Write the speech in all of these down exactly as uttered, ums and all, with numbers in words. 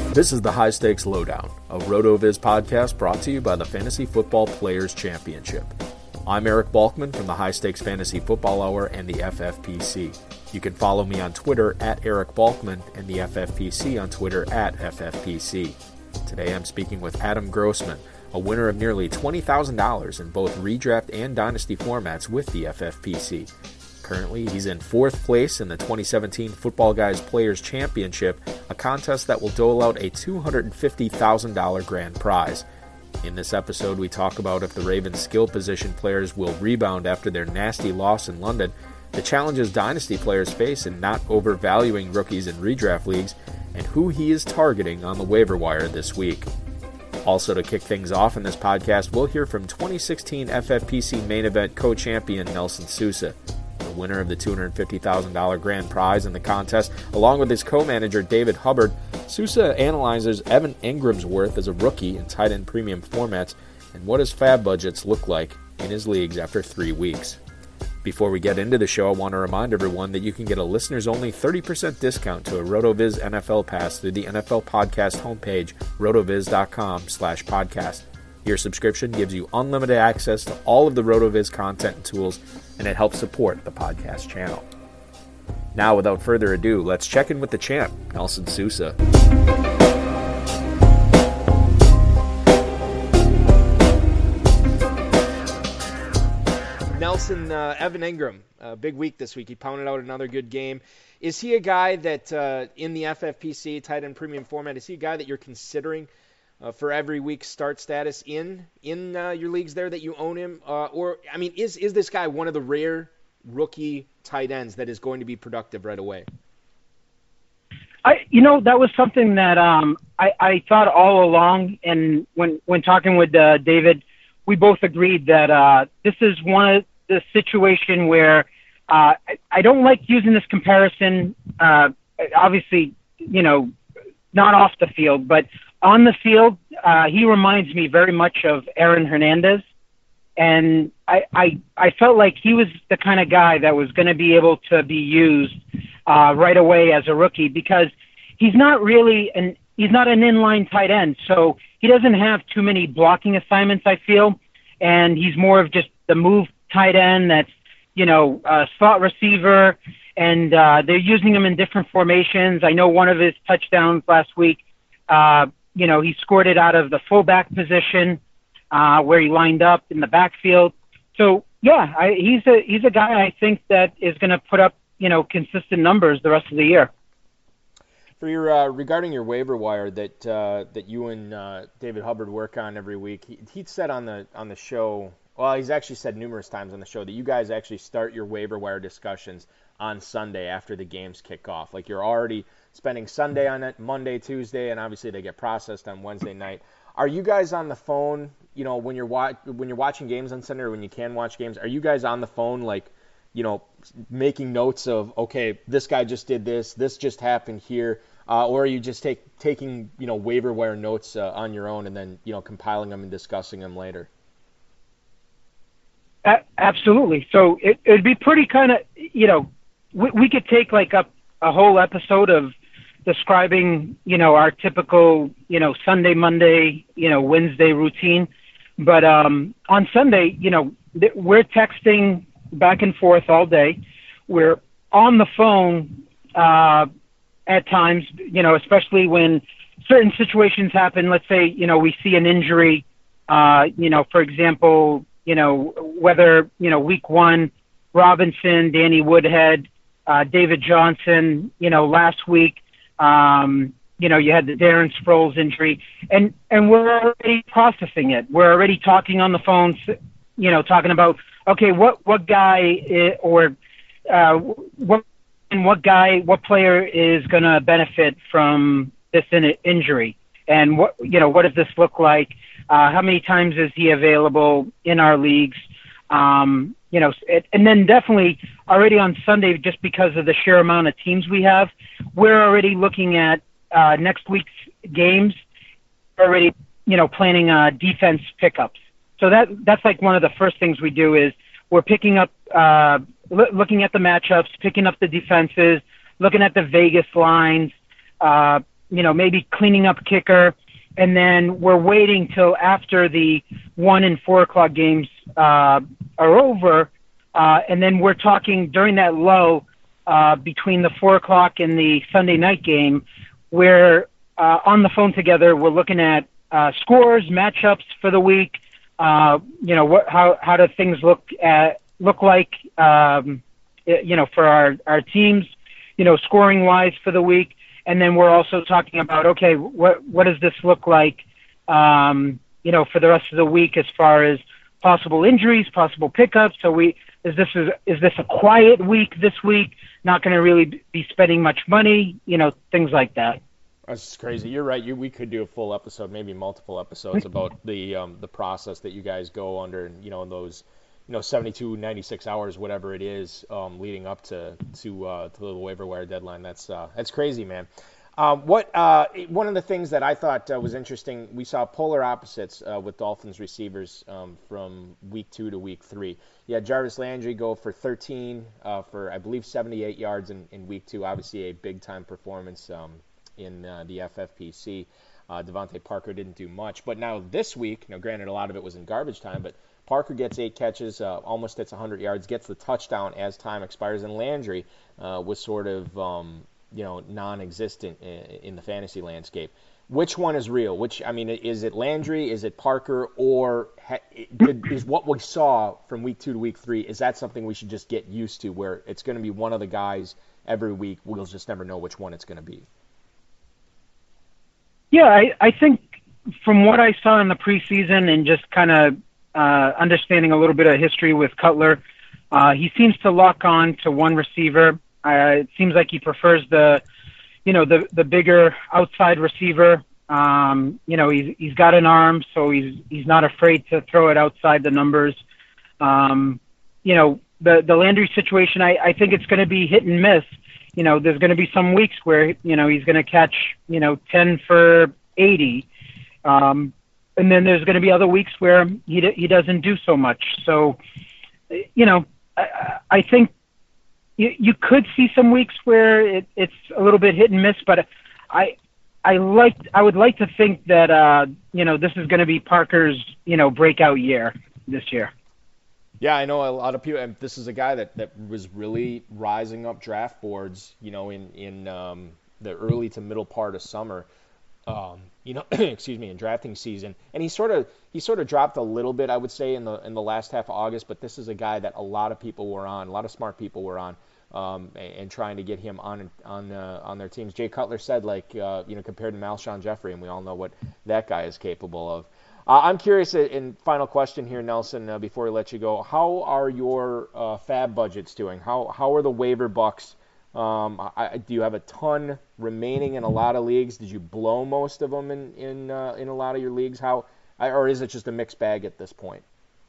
This is the High Stakes Lowdown, a RotoViz podcast brought to you by the Fantasy Football Players Championship. I'm Eric Balkman from the High Stakes Fantasy Football Hour and the F F P C. You can follow me on Twitter at Eric Balkman and the F F P C on Twitter at F F P C. Today I'm speaking with Adam Grossman, a winner of nearly twenty thousand dollars in both redraft and dynasty formats with the F F P C. Currently, he's in fourth place in the twenty seventeen Football Guys Players Championship, a contest that will dole out a two hundred fifty thousand dollars grand prize. In this episode, we talk about if the Ravens' skill position players will rebound after their nasty loss in London, the challenges dynasty players face in not overvaluing rookies in redraft leagues, and who he is targeting on the waiver wire this week. Also, to kick things off in this podcast, we'll hear from twenty sixteen F F P C main event co-champion Nelson Sousa, the winner of the two hundred fifty thousand dollars grand prize in the contest. Along with his co-manager David Hubbard, Sousa analyzes Evan Engram's worth as a rookie in tight end premium formats and what his fab budgets look like in his leagues after three weeks. Before we get into the show, I want to remind everyone that you can get a listeners-only thirty percent discount to a RotoViz N F L pass through the N F L Podcast homepage, rotoviz.com slash podcast. Your subscription gives you unlimited access to all of the RotoViz content and tools, and it helps support the podcast channel. Now, without further ado, let's check in with the champ, Nelson Sousa. Nelson, uh, Evan Engram, uh, big week this week. He pounded out another good game. Is he a guy that uh, in the F F P C tight end premium format, is he a guy that you're considering uh, for every week start status in in uh, your leagues there that you own him? Uh, or, I mean, is is this guy one of the rare rookie tight ends that is going to be productive right away? I, you know, that was something that um, I, I thought all along. And when, when talking with uh, David, we both agreed that uh, this is one of the situation where uh, I, I don't like using this comparison, uh, obviously, you know, not off the field, but on the field, uh, he reminds me very much of Aaron Hernandez. And I, I, I felt like he was the kind of guy that was going to be able to be used uh, right away as a rookie, because he's not really an he's not an inline tight end, so he doesn't have too many blocking assignments, I feel, and he's more of just the move tight end that's, you know, a slot receiver, and uh, they're using him in different formations. I know one of his touchdowns last week, uh, you know, he scored it out of the fullback position, Uh, where he lined up in the backfield. So yeah, I, he's a he's a guy I think that is going to put up, you know, consistent numbers the rest of the year. For your uh, regarding your waiver wire that uh, that you and uh, David Hubbard work on every week, he he said on the on the show. Well, he's actually said numerous times on the show that you guys actually start your waiver wire discussions on Sunday after the games kick off. Like you're already spending Sunday on it, Monday, Tuesday, and obviously they get processed on Wednesday night. Are you guys on the phone, you know, when you're wa- when you're watching games on Sunday or when you can watch games, are you guys on the phone, like, you know, making notes of, okay, this guy just did this, this just happened here, uh, or are you just take, taking, you know, waiver wire notes uh, on your own and then, you know, compiling them and discussing them later? A- absolutely. So it, it'd be pretty kind of, you know, we, we could take like a, a whole episode of describing, you know, our typical, you know, Sunday, Monday, you know, Wednesday routine. But um, on Sunday, you know, th- we're texting back and forth all day. We're on the phone uh, at times, you know, especially when certain situations happen. Let's say, you know, we see an injury, uh, you know, for example, you know, whether, you know, week one, Robinson, Danny Woodhead, uh, David Johnson, you know, last week, Um, you know, you had the Darren Sproles injury, and, and we're already processing it. We're already talking on the phone, you know, talking about, okay, what, what guy is, or uh, what and what guy, what player is going to benefit from this in- injury, and what, you know, what does this look like? Uh, how many times is he available in our leagues? Um, you know, it, and then definitely already on Sunday, just because of the sheer amount of teams we have, we're already looking at uh, next week's games, already, you know, planning uh, defense pickups. So that that's like one of the first things we do is we're picking up, uh, l- looking at the matchups, picking up the defenses, looking at the Vegas lines, uh, you know, maybe cleaning up kicker, and then we're waiting till after the one and four o'clock games uh, are over, uh, and then we're talking during that lull uh, between the four o'clock and the Sunday night game. We're uh, on the phone together. We're looking at uh, scores, matchups for the week. Uh, you know, what, how how do things look at look like? Um, you know, for our our teams. You know, scoring wise for the week. And then we're also talking about, okay, what what does this look like, um, you know, for the rest of the week as far as possible injuries, possible pickups? So we is this is is this a quiet week this week? Not going to really be spending much money, you know, things like that. That's crazy. You're right. You, we could do a full episode, maybe multiple episodes about the um, the process that you guys go under, you know, in those, you know, seventy-two, ninety-six hours, whatever it is, um, leading up to to uh, to the waiver wire deadline. That's uh, that's crazy, man. Um, what uh, one of the things that I thought uh, was interesting, we saw polar opposites uh, with Dolphins receivers um, from week two to week three. You had Jarvis Landry go for thirteen uh, for I believe seventy-eight yards in, in week two. Obviously, a big time performance um, in uh, the F F P C. Uh, Devontae Parker didn't do much, but now this week, now granted a lot of it was in garbage time, but Parker gets eight catches, uh, almost hits one hundred yards, gets the touchdown as time expires, and Landry uh, was sort of, um, you know, non-existent in, in the fantasy landscape. Which one is real? Which, I mean, is it Landry, is it Parker, or ha- did, is what we saw from week two to week three, is that something we should just get used to, where it's going to be one of the guys every week, we'll just never know which one it's going to be? Yeah, I, I think from what I saw in the preseason and just kind of Uh, understanding a little bit of history with Cutler, uh, he seems to lock on to one receiver. Uh, it seems like he prefers the, you know, the the bigger outside receiver. Um, you know, he's he's got an arm, so he's he's not afraid to throw it outside the numbers. Um, you know, the the Landry situation, I, I think it's going to be hit and miss. You know, there's going to be some weeks where you know he's going to catch you know ten for eighty. Um, And then there's going to be other weeks where he he doesn't do so much. So, you know, I, I think you, you could see some weeks where it, it's a little bit hit and miss. But I I like I would like to think that uh, you know this is going to be Parker's you know breakout year this year. Yeah, I know a lot of people. And this is a guy that, that was really rising up draft boards. You know, in in um, the early to middle part of summer. Um, you know, excuse me, in drafting season, and he sort of he sort of dropped a little bit, I would say, in the in the last half of August. But this is a guy that a lot of people were on, a lot of smart people were on, um, and, and trying to get him on on uh, on their teams. Jay Cutler said, like, uh, you know, compared to Malshon Jeffrey, and we all know what that guy is capable of. Uh, I'm curious. In final question here, Nelson, uh, before we let you go, how are your uh, fab budgets doing? How how are the waiver bucks? Um, I, do you have a ton remaining in a lot of leagues? Did you blow most of them in in, uh, in a lot of your leagues? How, or is it just a mixed bag at this point?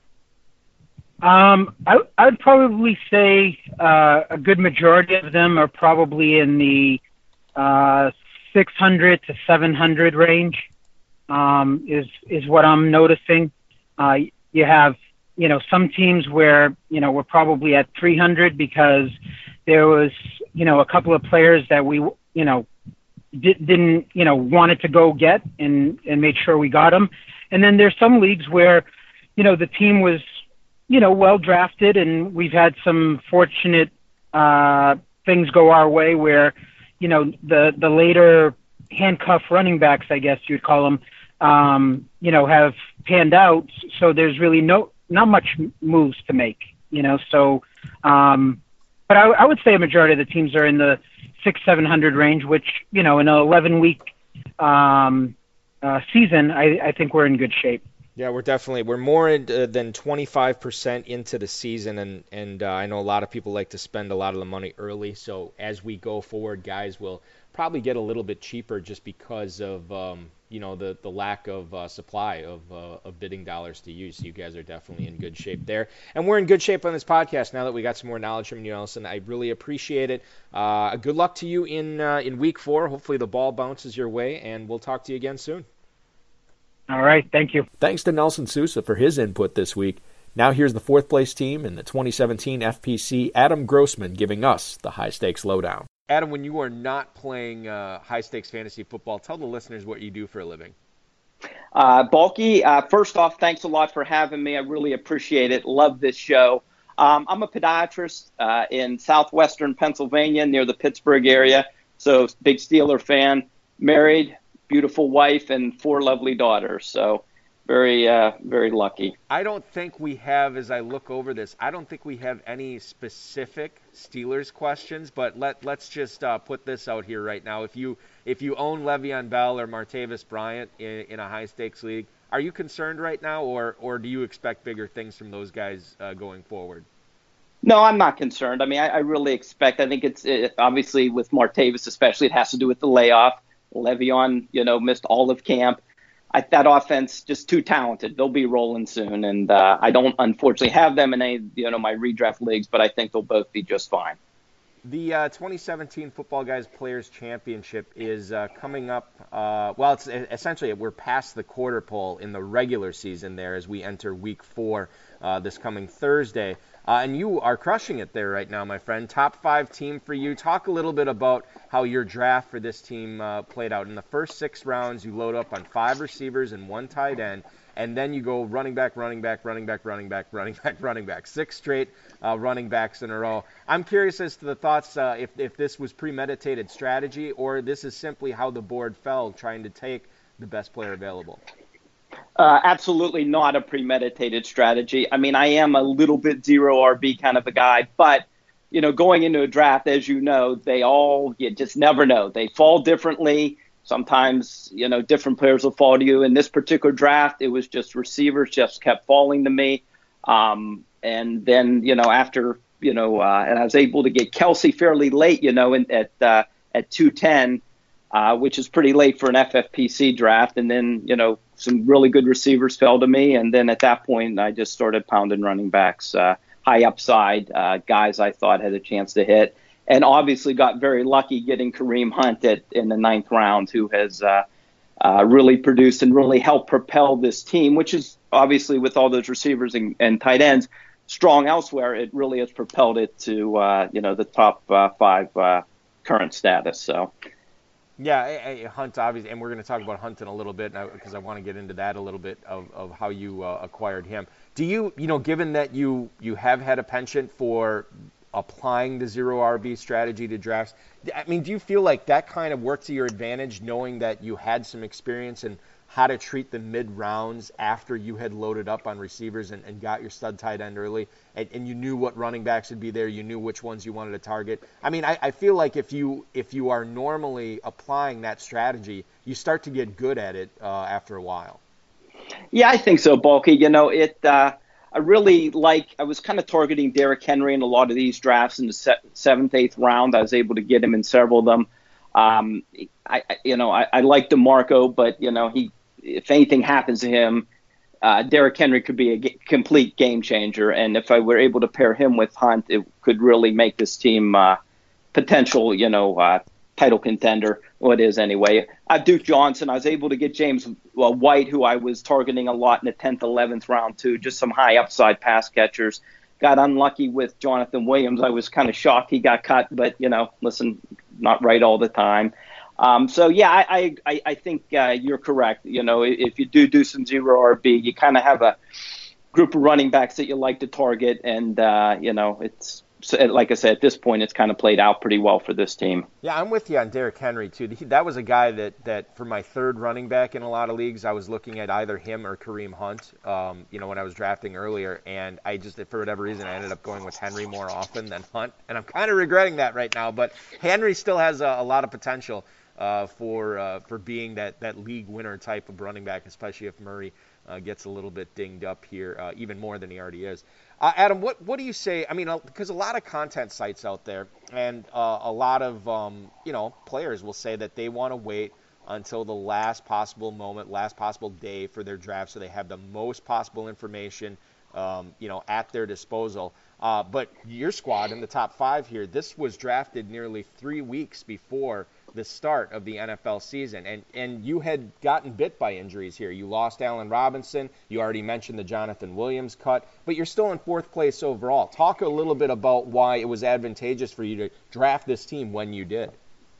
Um, I, I'd probably say uh, a good majority of them are probably in the uh, six hundred to seven hundred range. Um, is is what I'm noticing. Uh, you have you know some teams where you know we're probably at three hundred because there was, you know, a couple of players that we, you know, di- didn't, you know, wanted to go get and, and made sure we got them. And then there's some leagues where, you know, the team was, you know, well drafted, and we've had some fortunate uh, things go our way where, you know, the, the later handcuff running backs, I guess you'd call them, um, you know, have panned out. So there's really no, not much moves to make, you know, so, um, But I, I would say a majority of the teams are in the six, seven hundred range, which, you know, in an eleven-week um, uh, season, I, I think we're in good shape. Yeah, we're definitely we're more in, uh, than twenty-five percent into the season, and and uh, I know a lot of people like to spend a lot of the money early. So as we go forward, guys will probably get a little bit cheaper just because of um, you know the the lack of uh, supply of uh, of bidding dollars to use. So you guys are definitely in good shape there, and we're in good shape on this podcast now that we got some more knowledge from you, Nelson. I really appreciate it. Uh, good luck to you in uh, in week four. Hopefully the ball bounces your way, and we'll talk to you again soon. All right, thank you. Thanks to Nelson Sousa for his input this week. Now here's the fourth place team in the twenty seventeen F P C, Adam Grossman, giving us the high stakes lowdown. Adam, when you are not playing uh, high-stakes fantasy football, tell the listeners what you do for a living. Uh, Bulky, uh, first off, thanks a lot for having me. I really appreciate it. Love this show. Um, I'm a podiatrist uh, in southwestern Pennsylvania near the Pittsburgh area, so big Steeler fan, married, beautiful wife, and four lovely daughters. So very, uh, very lucky. I don't think we have, as I look over this, I don't think we have any specific Steelers questions, but let, let's just uh, put this out here right now. If you if you own Le'Veon Bell or Martavis Bryant in, in a high-stakes league, are you concerned right now, or, or do you expect bigger things from those guys uh, going forward? No, I'm not concerned. I mean, I, I really expect, I think it's it, obviously with Martavis especially, it has to do with the layoff. Le'Veon, you know, missed all of camp. I, that offense just too talented. They'll be rolling soon, and uh, I don't unfortunately have them in any, you know, my redraft leagues, but I think they'll both be just fine. The uh, twenty seventeen Football Guys Players Championship is uh, coming up. Uh, well, it's essentially we're past the quarter pole in the regular season there as we enter Week Four uh, this coming Thursday. Uh, and you are crushing it there right now, my friend. Top five team for you. Talk a little bit about how your draft for this team uh, played out. In the first six rounds, you load up on five receivers and one tight end, and then you go running back, running back, running back, running back, running back, running back. Six straight uh, running backs in a row. I'm curious as to the thoughts uh, if, if this was premeditated strategy or this is simply how the board fell trying to take the best player available. Uh, absolutely not a premeditated strategy. I mean, I am a little bit zero R B kind of a guy, but, you know, going into a draft, as you know, they all, you just never know. They fall differently. Sometimes, you know, different players will fall to you. In this particular draft, it was just receivers just kept falling to me. Um, and then, you know, after, you know, uh, and I was able to get Kelsey fairly late, you know, in, at uh, at two ten, uh, which is pretty late for an F F P C draft. And then, you know, some really good receivers fell to me. And then at that point, I just started pounding running backs, uh, high upside uh, guys I thought had a chance to hit. And obviously got very lucky getting Kareem Hunt at, in the ninth round, who has uh, uh, really produced and really helped propel this team, which is obviously with all those receivers and, and tight ends strong elsewhere. It really has propelled it to, uh, you know, the top uh, five uh, current status. So. Yeah, Hunt, obviously, and we're going to talk about Hunt in a little bit because I want to get into that a little bit of, of how you uh, acquired him. Do you, you know, given that you, you have had a penchant for applying the zero R B strategy to drafts, I mean, do you feel like that kind of worked to your advantage, knowing that you had some experience in how to treat the mid-rounds after you had loaded up on receivers and, and got your stud tight end early, and, and you knew what running backs would be there, you knew which ones you wanted to target? I mean, I, I feel like if you if you are normally applying that strategy, you start to get good at it uh, after a while. Yeah, I think so, Bulky. You know, it. Uh, I really like, I was kind of targeting Derrick Henry in a lot of these drafts in the se- seventh, eighth round. I was able to get him in several of them. Um, I, you know, I, I like DeMarco, but, you know, he, if anything happens to him, uh, Derrick Henry could be a g- complete game changer. And if I were able to pair him with Hunt, it could really make this team uh, potential, you know, uh, title contender. Well, it is anyway. Uh, Duke Johnson, I was able to get James well, White, who I was targeting a lot in the tenth, eleventh round, too. Just some high upside pass catchers. Got unlucky with Jonathan Williams. I was kind of shocked he got cut, but, you know, listen, not right all the time. Um, so, yeah, I I, I think uh, you're correct. You know, if you do do some zero R B, you kind of have a group of running backs that you like to target. And, uh, you know, it's, like I said, at this point, it's kind of played out pretty well for this team. Yeah, I'm with you on Derrick Henry, too. He, that was a guy that, that, for my third running back in a lot of leagues, I was looking at either him or Kareem Hunt, um, you know, when I was drafting earlier. And I just, for whatever reason, I ended up going with Henry more often than Hunt. And I'm kind of regretting that right now. But Henry still has a, a lot of potential uh, for uh, for being that, that league winner type of running back, especially if Murray uh, gets a little bit dinged up here, uh, even more than he already is. Uh, Adam, what, what do you say? I mean, because a lot of content sites out there and uh, a lot of, um, you know, players will say that they want to wait until the last possible moment, last possible day for their draft so they have the most possible information, um, you know, at their disposal. Uh, but your squad in the top five here, this was drafted nearly three weeks before the start of the N F L season. And and you had gotten bit by injuries here. You lost Allen Robinson. You already mentioned the Jonathan Williams cut, but you're still in fourth place overall. Talk a little bit about why it was advantageous for you to draft this team when you did.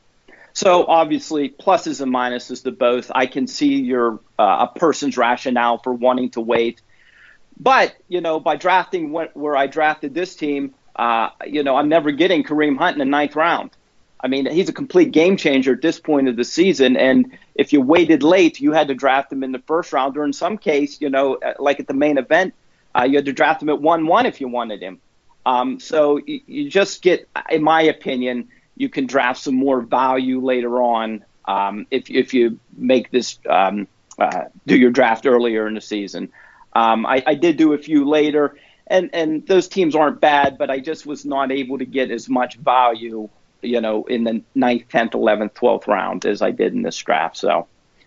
So obviously, pluses and minuses to both. I can see your uh, a person's rationale for wanting to wait, but you know, by drafting what, where I drafted this team, uh, you know, I'm never getting Kareem Hunt in the ninth round. I mean, he's a complete game changer at this point of the season, and if you waited late, you had to draft him in the first round, or in some case, you know, like at the main event, uh, you had to draft him at one one if you wanted him. Um, so you, you just get, in my opinion, you can draft some more value later on um, if if you make this um, uh, do your draft earlier in the season. Um, I, I did do a few later, and, and those teams aren't bad, but I just was not able to get as much value, you know, in the ninth, tenth, eleventh, twelfth round as I did in this draft. So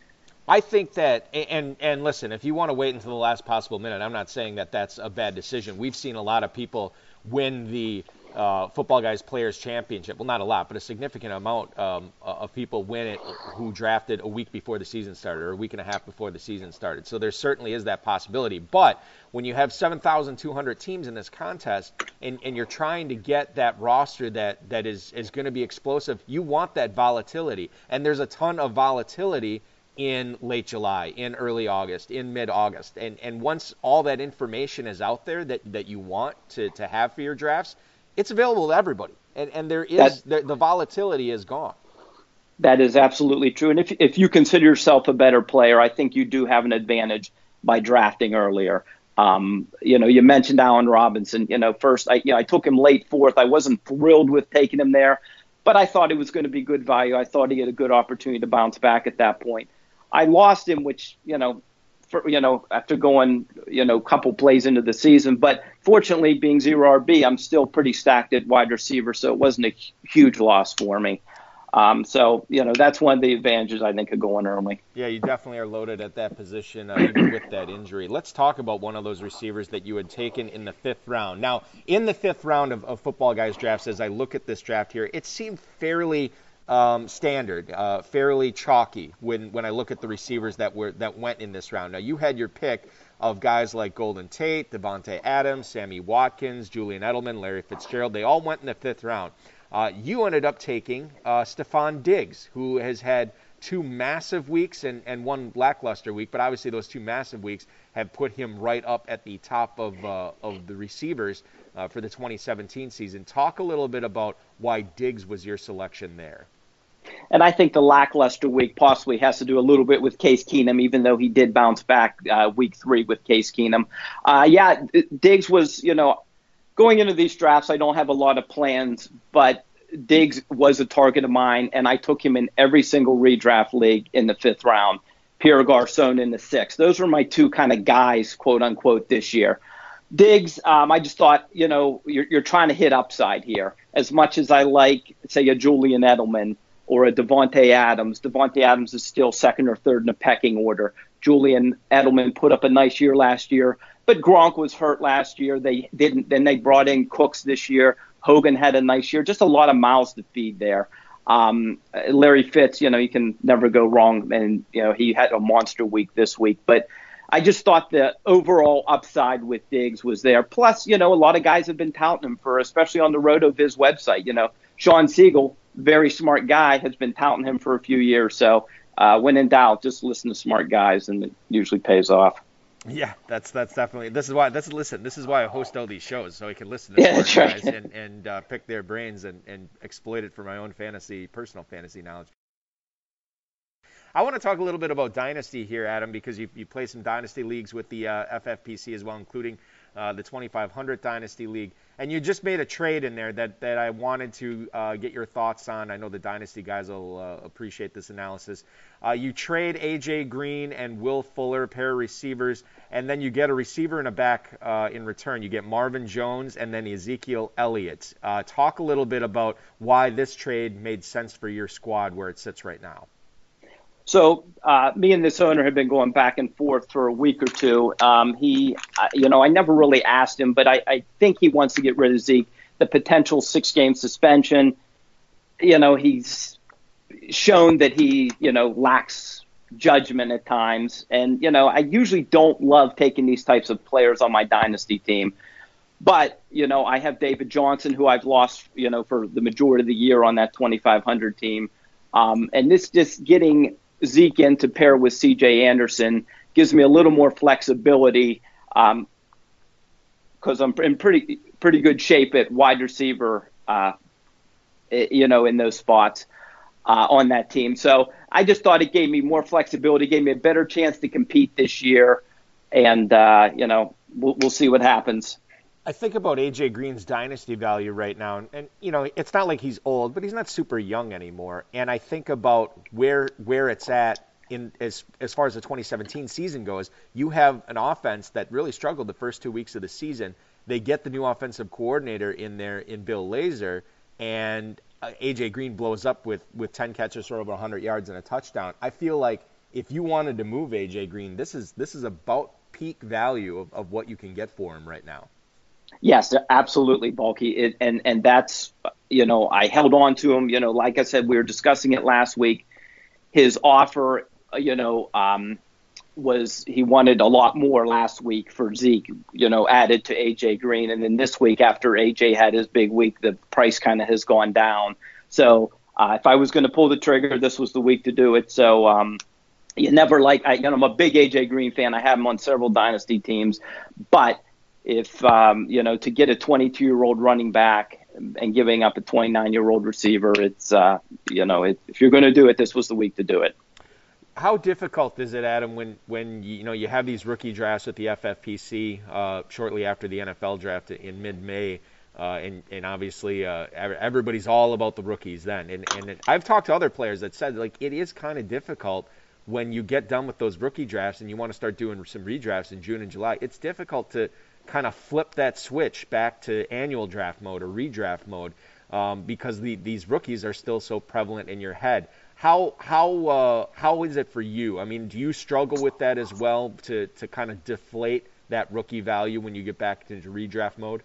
I think that, and and listen, if you want to wait until the last possible minute, I'm not saying that that's a bad decision. We've seen a lot of people win the Uh, Football Guys Players Championship. Well, not a lot, but a significant amount um, of people win it who drafted a week before the season started or a week and a half before the season started. So there certainly is that possibility. But when you have seven thousand two hundred teams in this contest and, and you're trying to get that roster that, that is, is going to be explosive, you want that volatility. And there's a ton of volatility in late July, in early August, in mid-August. And, and once all that information is out there that, that you want to, to have for your drafts, it's available to everybody, and and there is the, the volatility is gone. That is absolutely true. And if if you consider yourself a better player, I think you do have an advantage by drafting earlier. Um, you know, you mentioned Allen Robinson. You know, first I you know I took him late fourth. I wasn't thrilled with taking him there, but I thought it was going to be good value. I thought he had a good opportunity to bounce back at that point. I lost him, which you know. For, you know, after going, you know, a couple plays into the season. But fortunately, being zero R B, I'm still pretty stacked at wide receiver, so it wasn't a huge loss for me. Um, so, you know, that's one of the advantages, I think, of going early. Yeah, you definitely are loaded at that position, uh, even with that injury. Let's talk about one of those receivers that you had taken in the fifth round. Now, in the fifth round of, of Football Guys drafts, as I look at this draft here, it seemed fairly Um, standard, uh, fairly chalky when, when I look at the receivers that were that went in this round. Now, you had your pick of guys like Golden Tate, Devontae Adams, Sammy Watkins, Julian Edelman, Larry Fitzgerald. They all went in the fifth round. Uh, you ended up taking uh, Stephon Diggs, who has had two massive weeks and, and one lackluster week, but obviously those two massive weeks have put him right up at the top of uh, of the receivers uh, for the twenty seventeen season. Talk a little bit about why Diggs was your selection there. And I think the lackluster week possibly has to do a little bit with Case Keenum, even though he did bounce back uh, week three with Case Keenum. Uh, yeah, Diggs was, you know, going into these drafts, I don't have a lot of plans, but Diggs was a target of mine, and I took him in every single redraft league in the fifth round. Pierre Garçon in the sixth. Those were my two kind of guys, quote unquote, this year. Diggs, um, I just thought, you know, you're, you're trying to hit upside here. As much as I like, say, a Julian Edelman or a Devontae Adams. Devontae Adams is still second or third in the pecking order. Julian Edelman put up a nice year last year, but Gronk was hurt last year. They didn't. Then they brought in Cooks this year. Hogan had a nice year. Just a lot of mouths to feed there. Um, Larry Fitz, you know, you can never go wrong, and you know he had a monster week this week. But I just thought the overall upside with Diggs was there. Plus, you know, a lot of guys have been touting him for, especially on the RotoViz website. You know, Sean Siegel, very smart guy, has been touting him for a few years. So uh, when in doubt, just listen to smart guys, and it usually pays off. Yeah, that's that's definitely. This is why. This is listen. This is why I host all these shows, so I can listen to yeah, smart guys right. and and uh, pick their brains and, and exploit it for my own fantasy, personal fantasy knowledge. I want to talk a little bit about Dynasty here, Adam, because you you play some Dynasty leagues with the uh, F F P C as well, including uh, the twenty-five hundred Dynasty League. And you just made a trade in there that, that I wanted to uh, get your thoughts on. I know the Dynasty guys will uh, appreciate this analysis. Uh, you trade A J Green and Will Fuller, pair of receivers, and then you get a receiver and a back uh, in return. You get Marvin Jones and then Ezekiel Elliott. Uh, talk a little bit about why this trade made sense for your squad where it sits right now. So uh, me and this owner have been going back and forth for a week or two. Um, he, uh, you know, I never really asked him, but I, I think he wants to get rid of Zeke. The potential six-game suspension, you know, he's shown that he, you know, lacks judgment at times. And, you know, I usually don't love taking these types of players on my dynasty team. But, you know, I have David Johnson, who I've lost, you know, for the majority of the year on that twenty-five hundred team. Um, and this just getting Zeke in to pair with C J Anderson gives me a little more flexibility because um, I'm in pretty pretty good shape at wide receiver, uh, you know, in those spots uh, on that team. So I just thought it gave me more flexibility, gave me a better chance to compete this year. And, uh, you know, we'll, we'll see what happens. I think about A J Green's dynasty value right now, and, and you know, it's not like he's old, but he's not super young anymore. And I think about where where it's at in as as far as the twenty seventeen season goes. You have an offense that really struggled the first two weeks of the season. They get the new offensive coordinator in there in Bill Lazor, and uh, A J Green blows up with with ten catches for over one hundred yards and a touchdown. I feel like if you wanted to move A J Green, this is this is about peak value of, of what you can get for him right now. Yes, absolutely, Bulky. It, and, and that's, you know, I held on to him. You know, like I said, we were discussing it last week. His offer, you know, um, was he wanted a lot more last week for Zeke, you know, added to A J Green. And then this week, after A J had his big week, the price kind of has gone down. So uh, if I was going to pull the trigger, this was the week to do it. So um, you never like, I, you know, I'm a big A J Green fan. I have him on several dynasty teams. But if, um, you know, to get a twenty-two-year-old running back and giving up a twenty-nine-year-old receiver, it's, uh, you know, it, if you're going to do it, this was the week to do it. How difficult is it, Adam, when, when you know you have these rookie drafts at the F F P C uh, shortly after the N F L draft in mid-May, uh, and, and obviously uh, everybody's all about the rookies then. And, and it, I've talked to other players that said, like, it is kind of difficult when you get done with those rookie drafts and you want to start doing some redrafts in June and July. It's difficult to kind of flip that switch back to annual draft mode or redraft mode um, because the, these rookies are still so prevalent in your head. How how uh, how is it for you? I mean, do you struggle with that as well to, to kind of deflate that rookie value when you get back into redraft mode?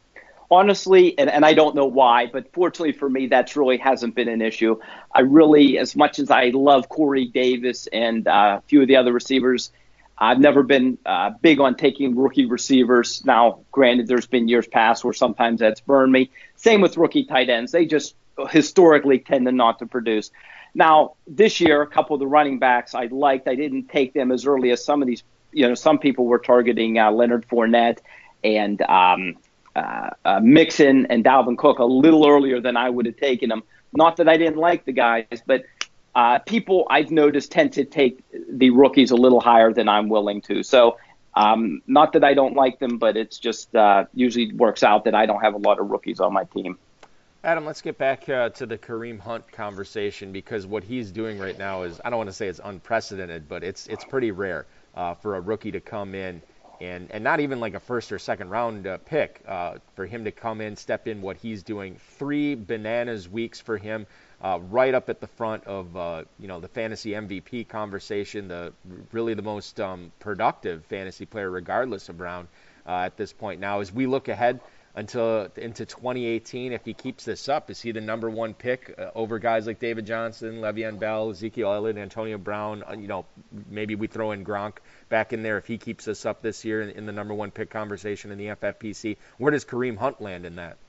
Honestly, and, and I don't know why, but fortunately for me, that's really hasn't been an issue. I really, as much as I love Corey Davis and uh, a few of the other receivers, I've never been uh, big on taking rookie receivers. Now, granted, there's been years past where sometimes that's burned me. Same with rookie tight ends. They just historically tend to not to produce. Now, this year, a couple of the running backs I liked. I didn't take them as early as some of these, you know, some people were targeting uh, Leonard Fournette and um, uh, uh, Mixon and Dalvin Cook a little earlier than I would have taken them. Not that I didn't like the guys, but Uh, people I've noticed tend to take the rookies a little higher than I'm willing to. So um, not that I don't like them, but it's just uh, usually works out that I don't have a lot of rookies on my team. Adam, let's get back uh, to the Kareem Hunt conversation, because what he's doing right now is, I don't want to say it's unprecedented, but it's it's pretty rare uh, for a rookie to come in and, and not even like a first or second round uh, pick uh, for him to come in, step in what he's doing. Three bananas weeks for him. Uh, right up at the front of uh, you know the fantasy M V P conversation, the really the most um, productive fantasy player, regardless of Brown, uh, at this point. Now, as we look ahead until into twenty eighteen, if he keeps this up, is he the number one pick uh, over guys like David Johnson, Le'Veon Bell, Ezekiel Elliott, Antonio Brown? Uh, you know, maybe we throw in Gronk back in there if he keeps this up this year in, in the number one pick conversation in the F F P C. Where does Kareem Hunt land in that?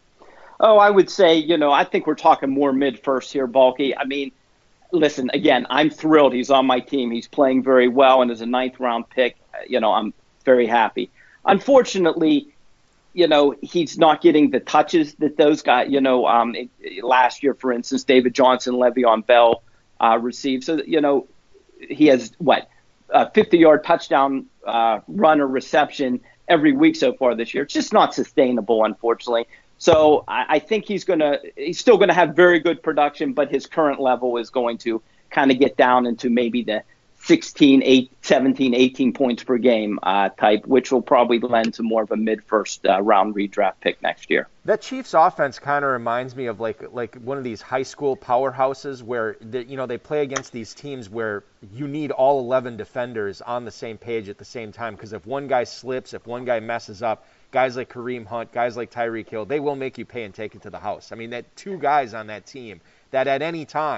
Oh, I would say, you know, I think we're talking more mid-first here, Bulky. I mean, listen, again, I'm thrilled he's on my team. He's playing very well, and as a ninth-round pick, you know, I'm very happy. Unfortunately, you know, he's not getting the touches that those guys, you know, um, last year, for instance, David Johnson, Le'Veon Bell uh, received. So, you know, he has, what, a fifty-yard touchdown uh, run or reception every week so far this year. It's just not sustainable, unfortunately. So I, I think he's going to he's still going to have very good production, but his current level is going to kind of get down into maybe the sixteen, eight, seventeen, eighteen points per game uh, type, which will probably lend to more of a mid-first uh, round redraft pick next year. That Chiefs offense kind of reminds me of like like one of these high school powerhouses where they, you know they play against these teams where you need all eleven defenders on the same page at the same time, because if one guy slips, if one guy messes up, guys like Kareem Hunt, guys like Tyreek Hill, they will make you pay and take it to the house. I mean, that two guys on that team that at any time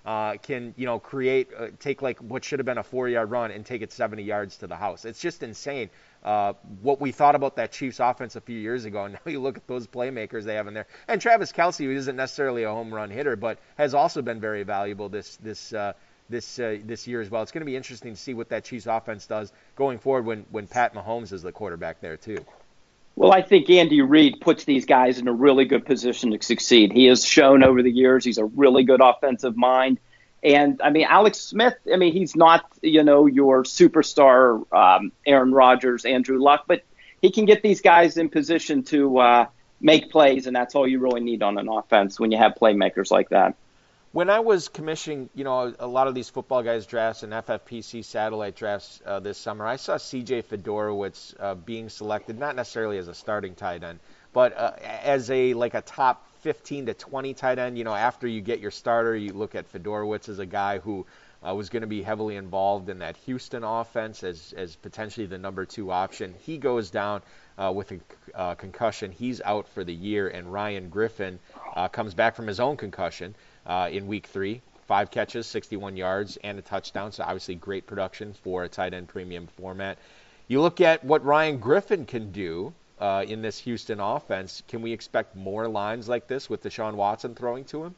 uh, can, you know, create, uh, take like what should have been a four-yard run and take it seventy yards to the house. It's just insane. Uh, what we thought about that Chiefs offense a few years ago, and now you look at those playmakers they have in there. And Travis Kelce, who isn't necessarily a home run hitter, but has also been very valuable this this uh, this uh, this year as well. It's going to be interesting to see what that Chiefs offense does going forward when, when Pat Mahomes is the quarterback there too. Well, I think Andy Reid puts these guys in a really good position to succeed. He has shown over the years he's a really good offensive mind. And, I mean, Alex Smith, I mean, he's not, you know, your superstar um, Aaron Rodgers, Andrew Luck, but he can get these guys in position to uh, make plays, and that's all you really need on an offense when you have playmakers like that. When I was commissioning, you know, a lot of these football guys drafts and F F P C satellite drafts uh, this summer, I saw C J Fedorowicz uh, being selected, not necessarily as a starting tight end, but uh, as a like a top fifteen to twenty tight end. You know, after you get your starter, you look at Fedorowicz as a guy who uh, was going to be heavily involved in that Houston offense as, as potentially the number two option. He goes down uh, with a uh, concussion. He's out for the year, and Ryan Griffin uh, comes back from his own concussion uh, in week three. Five catches, sixty-one yards, and a touchdown. So obviously great production for a tight end premium format. You look at what Ryan Griffin can do uh, in this Houston offense. Can we expect more lines like this with Deshaun Watson throwing to him?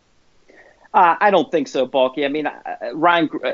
Uh, I don't think so, Balky. I mean, uh, Ryan, uh,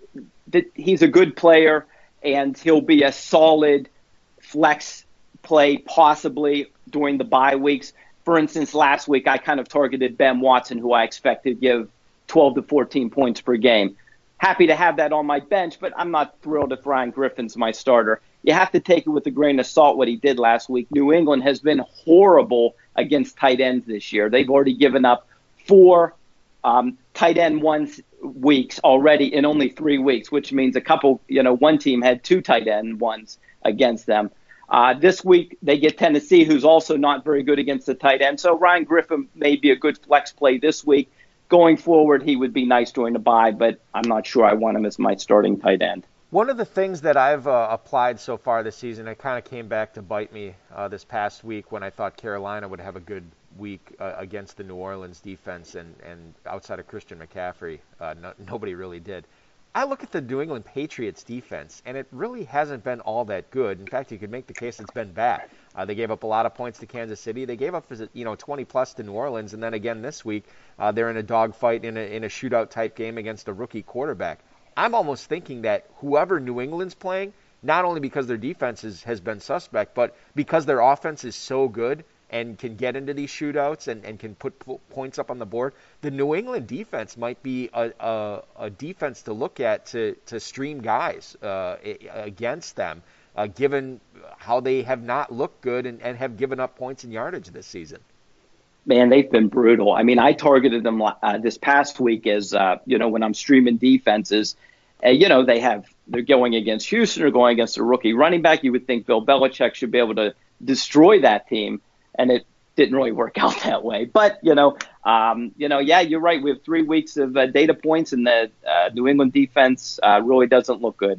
th- he's a good player, and he'll be a solid flex play possibly during the bye weeks. For instance, last week I kind of targeted Ben Watson, who I expect to give twelve to fourteen points per game. Happy to have that on my bench, but I'm not thrilled if Ryan Griffin's my starter. You have to take it with a grain of salt what he did last week. New England has been horrible against tight ends this year. They've already given up four um, tight end ones weeks already in only three weeks, which means a couple, you know, one team had two tight end ones against them. Uh, this week they get Tennessee, who's also not very good against the tight end. So Ryan Griffin may be a good flex play this week. Going forward, he would be nice during the bye, but I'm not sure I want him as my starting tight end. One of the things that I've uh, applied so far this season, it kind of came back to bite me uh, this past week when I thought Carolina would have a good week uh, against the New Orleans defense, and, and outside of Christian McCaffrey, uh, no, nobody really did. I look at the New England Patriots defense, and it really hasn't been all that good. In fact, you could make the case it's been bad. Uh, they gave up a lot of points to Kansas City. They gave up, you know, twenty plus to New Orleans, and then again this week uh, they're in a dogfight in a in a shootout type game against a rookie quarterback. I'm almost thinking that whoever New England's playing, not only because their defense is, has been suspect, but because their offense is so good and can get into these shootouts and, and can put p- points up on the board, the New England defense might be a, a, a defense to look at to, to stream guys uh, against them, uh, given how they have not looked good and, and have given up points and yardage this season. Man, they've been brutal. I mean, I targeted them uh, this past week as, uh, you know, when I'm streaming defenses, uh, you know, they have, they're going against Houston or going against a rookie running back. You would think Bill Belichick should be able to destroy that team. And it didn't really work out that way. But, you know, um, you know, yeah, you're right. We have three weeks of uh, data points, and the uh, New England defense uh, really doesn't look good.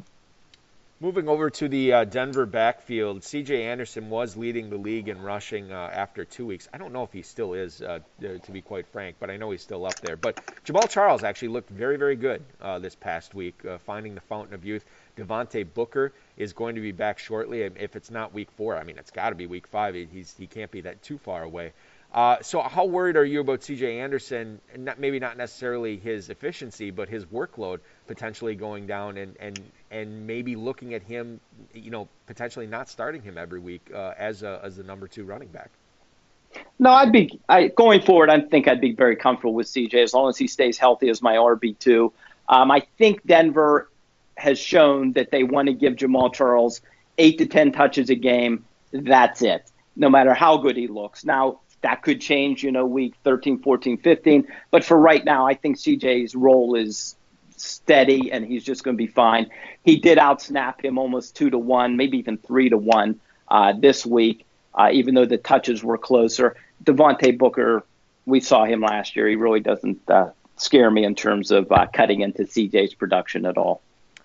Moving over to the uh, Denver backfield, C J Anderson was leading the league in rushing uh, after two weeks. I don't know if he still is, uh, to be quite frank, but I know he's still up there. But Jamal Charles actually looked very, very good uh, this past week, uh, finding the fountain of youth. Devontae Booker is going to be back shortly. If it's not week four, I mean, it's got to be week five. He's, he can't be that too far away. Uh, so how worried are you about C J Anderson, and not, maybe not necessarily his efficiency, but his workload potentially going down, and, and, and maybe looking at him, you know, potentially not starting him every week uh, as a, as the number two running back? No, I'd be I, going forward. I think I'd be very comfortable with C J as long as he stays healthy as my R B two. Um, I think Denver has shown that they want to give Jamal Charles eight to ten touches a game. That's it, no matter how good he looks. Now, that could change, you know, week thirteen, fourteen, fifteen. But for right now, I think C J's role is steady, and he's just going to be fine. He did outsnap him almost two to one, maybe even three to one uh, this week, uh, even though the touches were closer. Devontae Booker, we saw him last year. He really doesn't uh, scare me in terms of uh, cutting into C J's production at all.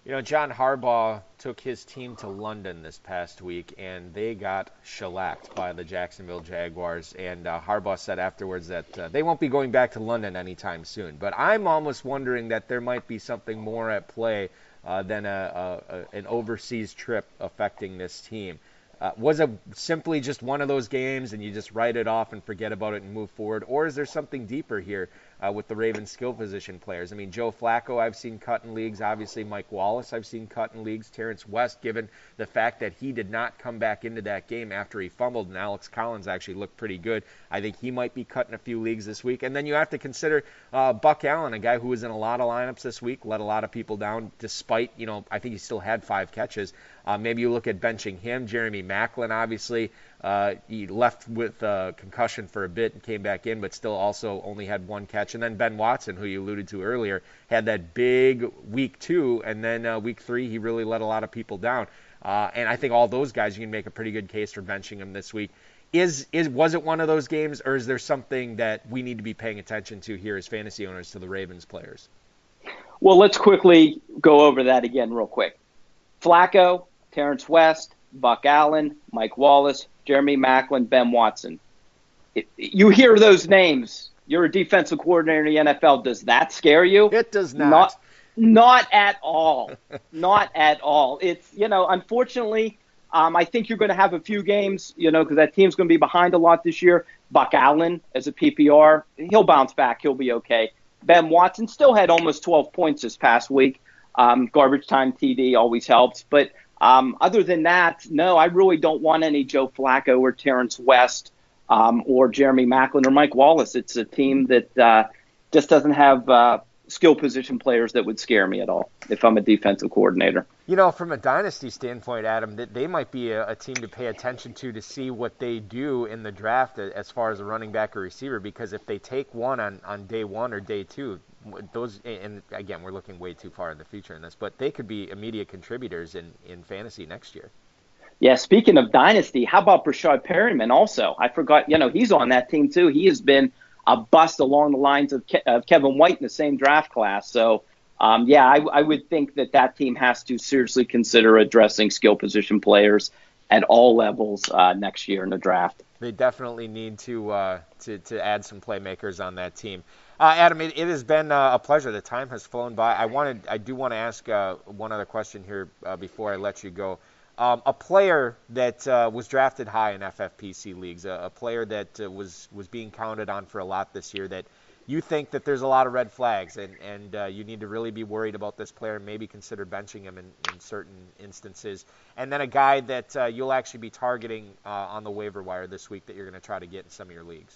You know, John Harbaugh took his team to London this past week, and they got shellacked by the Jacksonville Jaguars. And uh, Harbaugh said afterwards that uh, they won't be going back to London anytime soon. But I'm almost wondering that there might be something more at play uh, than a, a, a, an overseas trip affecting this team. Uh, was it simply just one of those games and you just write it off and forget about it and move forward? Or is there something deeper here uh, with the Ravens skill position players? I mean, Joe Flacco I've seen cut in leagues. Obviously, Mike Wallace I've seen cut in leagues. Terrence West, given the fact that he did not come back into that game after he fumbled and Alex Collins actually looked pretty good, I think he might be cut in a few leagues this week. And then you have to consider uh, Buck Allen, a guy who was in a lot of lineups this week, let a lot of people down despite, you know, I think he still had five catches. Uh, maybe you look at benching him. Jeremy Maclin, obviously, uh, he left with uh, concussion for a bit and came back in, but still also only had one catch. And then Ben Watson, who you alluded to earlier, had that big week two, and then uh, week three he really let a lot of people down. Uh, and I think all those guys, you can make a pretty good case for benching him this week. Is is was it one of those games, or is there something that we need to be paying attention to here as fantasy owners to the Ravens players? Well, let's quickly go over that again real quick. Flacco, Terrence West, Buck Allen, Mike Wallace, Jeremy Maclin, Ben Watson. It, you hear those names. You're a defensive coordinator in the N F L. Does that scare you? It does not. Not, not at all. Not at all. It's, you know, unfortunately, um, I think you're going to have a few games, you know, because that team's going to be behind a lot this year. Buck Allen as a P P R, he'll bounce back. He'll be okay. Ben Watson still had almost twelve points this past week. Um, garbage time T D always helps. But Um, other than that, no, I really don't want any Joe Flacco or Terrence West um, or Jeremy Maclin or Mike Wallace. It's a team that uh, just doesn't have uh, skill position players that would scare me at all if I'm a defensive coordinator. You know, from a dynasty standpoint, Adam, that they might be a, a team to pay attention to to see what they do in the draft as far as a running back or receiver, because if they take one on, on day one or day two, those, and again, we're looking way too far in the future in this, but they could be immediate contributors in, in fantasy next year. Yeah, speaking of dynasty, how about Brashad Perryman also? I forgot, you know, he's on that team too. He has been a bust along the lines of, Ke- of Kevin White in the same draft class. So, um, yeah, I, I would think that that team has to seriously consider addressing skill position players at all levels uh, next year in the draft. They definitely need to uh, to, to add some playmakers on that team. Uh, Adam, it, it has been uh, a pleasure. The time has flown by. I wanted, I do want to ask uh, one other question here uh, before I let you go. Um, a player that uh, was drafted high in F F P C leagues, a, a player that uh, was was being counted on for a lot this year, that you think that there's a lot of red flags and, and uh, you need to really be worried about this player and maybe consider benching him in, in certain instances. And then a guy that uh, you'll actually be targeting uh, on the waiver wire this week that you're going to try to get in some of your leagues.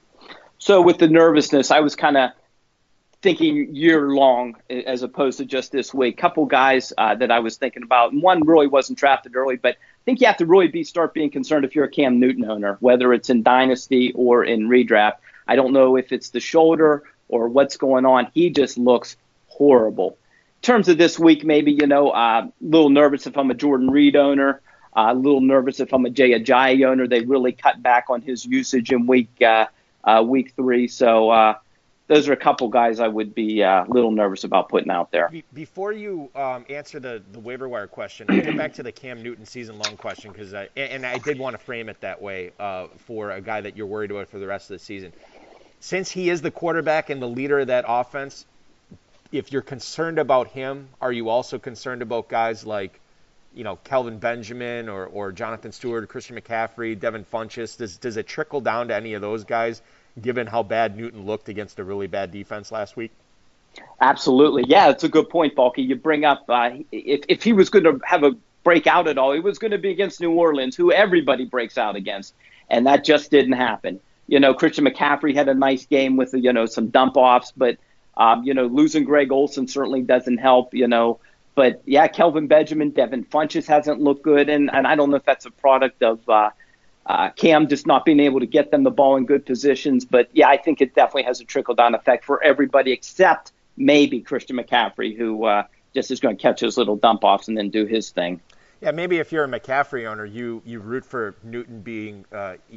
So with the nervousness, I was kind of thinking year long as opposed to just this week. Couple guys uh, that I was thinking about. One really wasn't drafted early, but I think you have to really be start being concerned if you're a Cam Newton owner, whether it's in Dynasty or in redraft. I don't know if it's the shoulder or what's going on. He just looks horrible. In terms of this week, maybe, you know, a uh, little nervous if I'm a Jordan Reed owner. A uh, little nervous if I'm a Jay Ajayi owner. They really cut back on his usage in week uh, uh, week three. So uh, those are a couple guys I would be a uh, little nervous about putting out there. Before you um, answer the, the waiver wire question, I'll get back to the Cam Newton season-long question, because I, and I did want to frame it that way uh, for a guy that you're worried about for the rest of the season. Since he is the quarterback and the leader of that offense, if you're concerned about him, are you also concerned about guys like, you know, Kelvin Benjamin or, or Jonathan Stewart, or Christian McCaffrey, Devin Funchess? Does does it trickle down to any of those guys, given how bad Newton looked against a really bad defense last week? Absolutely. Yeah, it's a good point, Balky. You bring up uh, if, if he was going to have a breakout at all, it was going to be against New Orleans, who everybody breaks out against, and that just didn't happen. You know, Christian McCaffrey had a nice game with, you know, some dump-offs, but, um, you know, losing Greg Olsen certainly doesn't help, you know. But, yeah, Kelvin Benjamin, Devin Funchess hasn't looked good, and, and I don't know if that's a product of uh, uh, Cam just not being able to get them the ball in good positions. But, yeah, I think it definitely has a trickle-down effect for everybody except maybe Christian McCaffrey, who uh, just is going to catch those little dump-offs and then do his thing. Yeah, maybe if you're a McCaffrey owner, you, you root for Newton being uh, –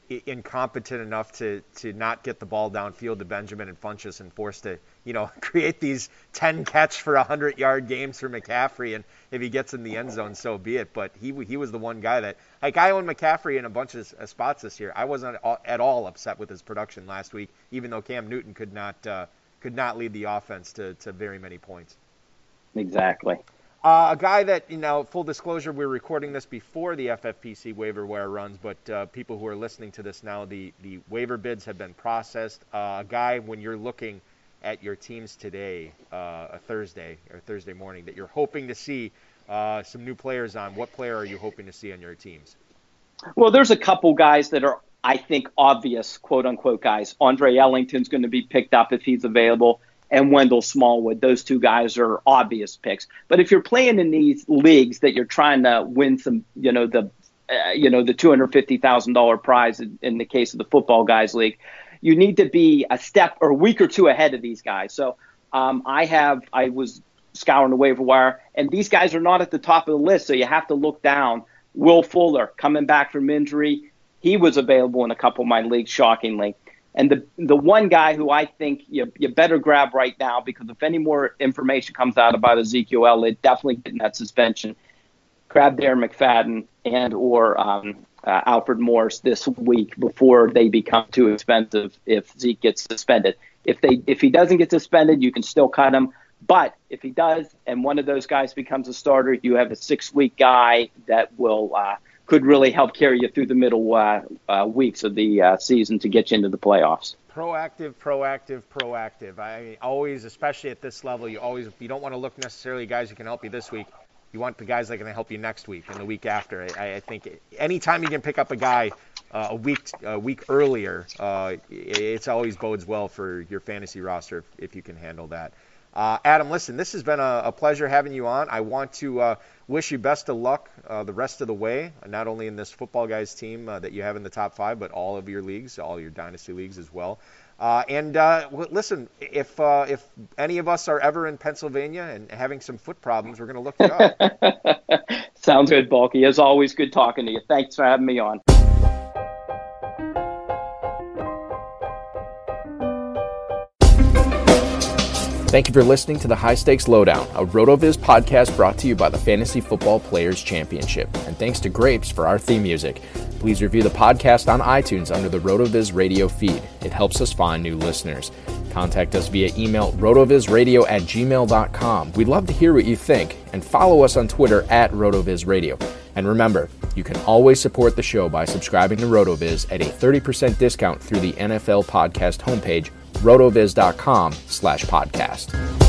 incompetent enough to, to not get the ball downfield to Benjamin and Funchess and forced to, you know, create these ten catch for one hundred yard games for McCaffrey. And if he gets in the end zone, so be it. But he he was the one guy that, like, I own McCaffrey in a bunch of spots this year. I wasn't at all upset with his production last week, even though Cam Newton could not uh, could not lead the offense to, to very many points. Exactly. Uh, a guy that, you know, full disclosure, we're recording this before the F F P C waiver wire runs, but uh, people who are listening to this now, the, the waiver bids have been processed. Uh, a guy, when you're looking at your teams today, uh, a Thursday or Thursday morning, that you're hoping to see uh, some new players on, what player are you hoping to see on your teams? Well, there's a couple guys that are, I think, obvious, quote-unquote guys. Andre Ellington's going to be picked up if he's available, and Wendell Smallwood. Those two guys are obvious picks. But if you're playing in these leagues that you're trying to win some, you know, the, uh, you know, the two hundred fifty thousand dollars prize in, in the case of the Football Guys League, you need to be a step or a week or two ahead of these guys. So um, I have, I was scouring the waiver wire, and these guys are not at the top of the list, so you have to look down. Will Fuller, coming back from injury, he was available in a couple of my leagues, shockingly. And the the one guy who I think you, you better grab right now, because if any more information comes out about Ezekiel Elliott, definitely getting that suspension, grab Darren McFadden and or um, uh, Alfred Morris this week before they become too expensive if Zeke gets suspended. If they if he doesn't get suspended, you can still cut him. But if he does and one of those guys becomes a starter, you have a six-week guy that will uh, – could really help carry you through the middle uh, uh, weeks of the uh, season to get you into the playoffs. Proactive, proactive, proactive. I always, especially at this level, you always you don't want to look necessarily at guys who can help you this week. You want the guys that can help you next week and the week after. I, I think anytime you can pick up a guy uh, a week a week earlier, uh, it's always bodes well for your fantasy roster if, if you can handle that. Uh, Adam, listen, this has been a, a pleasure having you on. I want to uh, wish you best of luck uh, the rest of the way, not only in this Football Guys team uh, that you have in the top five, but all of your leagues, all your dynasty leagues as well. Uh, and uh, w- listen, if uh, if any of us are ever in Pennsylvania and having some foot problems, we're going to look you up. Sounds good, Bulky. As always, good talking to you. Thanks for having me on. Thank you for listening to the High Stakes Lowdown, a RotoViz podcast brought to you by the Fantasy Football Players Championship. And thanks to Grapes for our theme music. Please review the podcast on iTunes under the RotoViz radio feed. It helps us find new listeners. Contact us via email, rotovizradio at gmail dot com. We'd love to hear what you think, and follow us on Twitter at RotoVizRadio. And remember, you can always support the show by subscribing to RotoViz at a thirty percent discount through the N F L podcast homepage, rotoviz dot com slash podcast.